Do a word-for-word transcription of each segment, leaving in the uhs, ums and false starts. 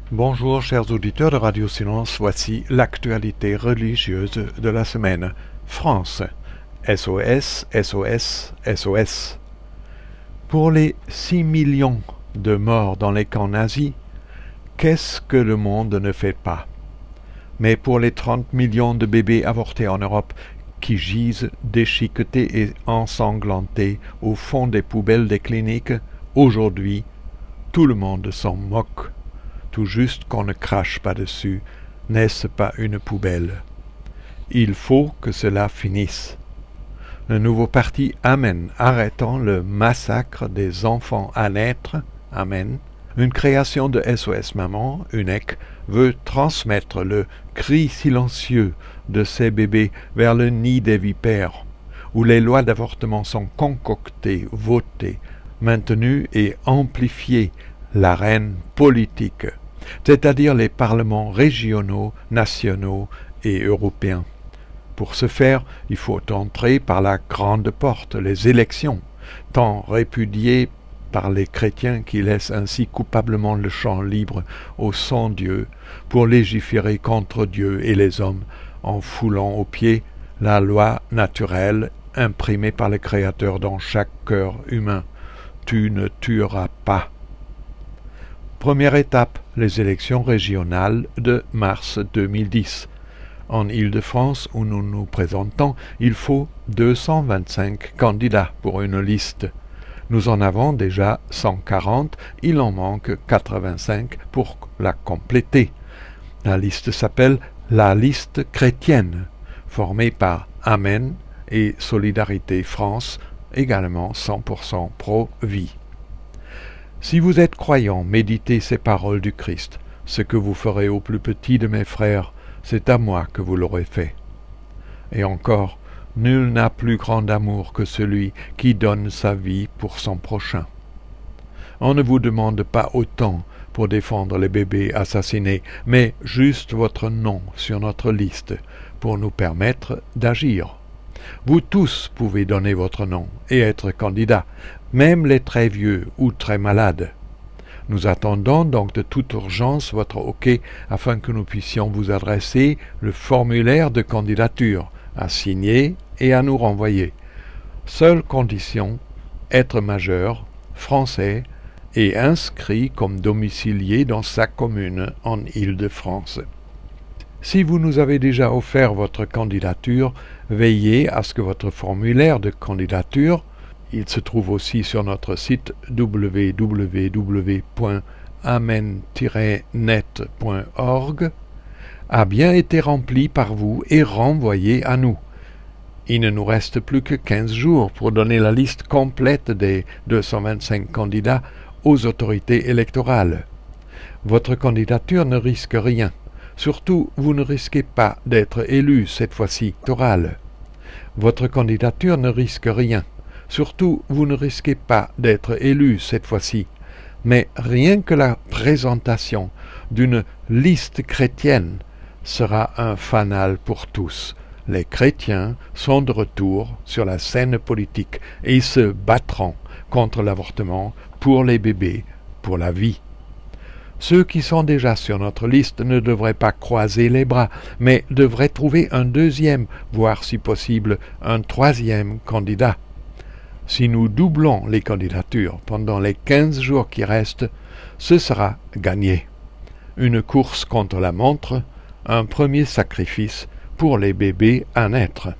Bonjour chers auditeurs de Radio Silence, voici l'actualité religieuse de la semaine. France, S O S, S O S, S O S. Pour les six millions de morts dans les camps nazis, qu'est-ce que le monde ne fait pas? Mais pour les trente millions de bébés avortés en Europe qui gisent déchiquetés et ensanglantés au fond des poubelles des cliniques, aujourd'hui, tout le monde s'en moque. Tout juste qu'on ne crache pas dessus, n'est-ce pas une poubelle? Il faut que cela finisse. Le nouveau parti Amen, arrêtant le massacre des enfants à naître, Amen, une création de S O S Maman, U N E C, veut transmettre le cri silencieux de ces bébés vers le nid des vipères, où les lois d'avortement sont concoctées, votées, maintenues et amplifiées, l'arène politique, c'est-à-dire les parlements régionaux, nationaux et européens. Pour ce faire, il faut entrer par la grande porte, les élections, tant répudiées par les chrétiens qui laissent ainsi coupablement le champ libre au sans-Dieu pour légiférer contre Dieu et les hommes en foulant aux pieds la loi naturelle imprimée par le Créateur dans chaque cœur humain. Tu ne tueras pas. Première étape, les élections régionales de mars deux mille dix. En Île-de-France, où nous nous présentons, il faut deux cent vingt-cinq candidats pour une liste. Nous en avons déjà cent quarante, il en manque quatre-vingt-cinq pour la compléter. La liste s'appelle la liste chrétienne, formée par Amen et Solidarité France, également cent pour cent pro-vie. Si vous êtes croyant, méditez ces paroles du Christ. Ce que vous ferez au plus petit de mes frères, c'est à moi que vous l'aurez fait. Et encore, nul n'a plus grand amour que celui qui donne sa vie pour son prochain. On ne vous demande pas autant pour défendre les bébés assassinés, mais juste votre nom sur notre liste pour nous permettre d'agir. Vous tous pouvez donner votre nom et être candidat, même les très vieux ou très malades. Nous attendons donc de toute urgence votre OK afin que nous puissions vous adresser le formulaire de candidature à signer et à nous renvoyer. Seule condition, être majeur, français et inscrit comme domicilié dans sa commune en Île-de-France. Si vous nous avez déjà offert votre candidature, veillez à ce que votre formulaire de candidature, il se trouve aussi sur notre site w w w point amen tiret net point org, a bien été rempli par vous et renvoyé à nous. Il ne nous reste plus que quinze jours pour donner la liste complète des deux cent vingt-cinq candidats aux autorités électorales. Votre candidature ne risque rien. Surtout, vous ne risquez pas d'être élu cette fois-ci électorale. Votre candidature ne risque rien. Surtout, vous ne risquez pas d'être élu cette fois-ci. Mais rien que la présentation d'une liste chrétienne sera un fanal pour tous. Les chrétiens sont de retour sur la scène politique et ils se battront contre l'avortement, pour les bébés, pour la vie. Ceux qui sont déjà sur notre liste ne devraient pas croiser les bras, mais devraient trouver un deuxième, voire si possible un troisième candidat. Si nous doublons les candidatures pendant les quinze jours qui restent, ce sera gagné. Une course contre la montre, un premier sacrifice pour les bébés à naître.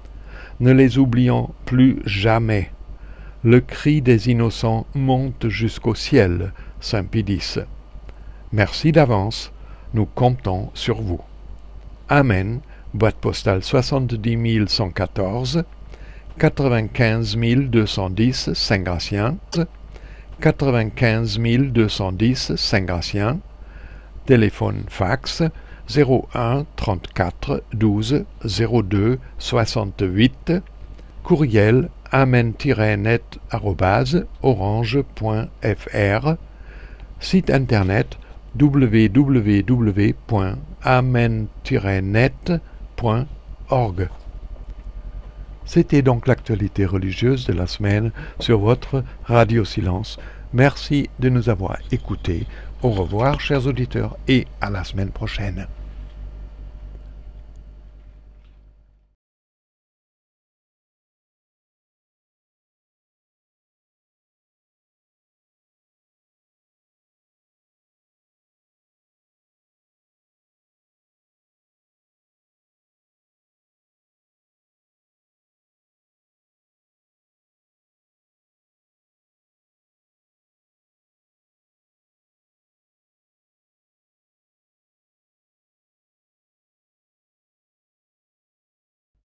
Ne les oublions plus jamais. Le cri des innocents monte jusqu'au ciel, Saint Pédis. Merci d'avance, nous comptons sur vous. Amen, boîte postale soixante-dix mille cent quatorze, quatre-vingt-quinze mille deux cent dix Saint-Gratien, quatre-vingt-quinze mille deux cent dix Saint-Gratien, téléphone fax zéro un trente-quatre douze zéro deux soixante-huit, courriel amen tiret net arobase orange point f r, site internet w w w point amen tiret net point org. C'était donc l'actualité religieuse de la semaine sur votre Radio Silence. Merci de nous avoir écoutés. Au revoir, chers auditeurs, et à la semaine prochaine.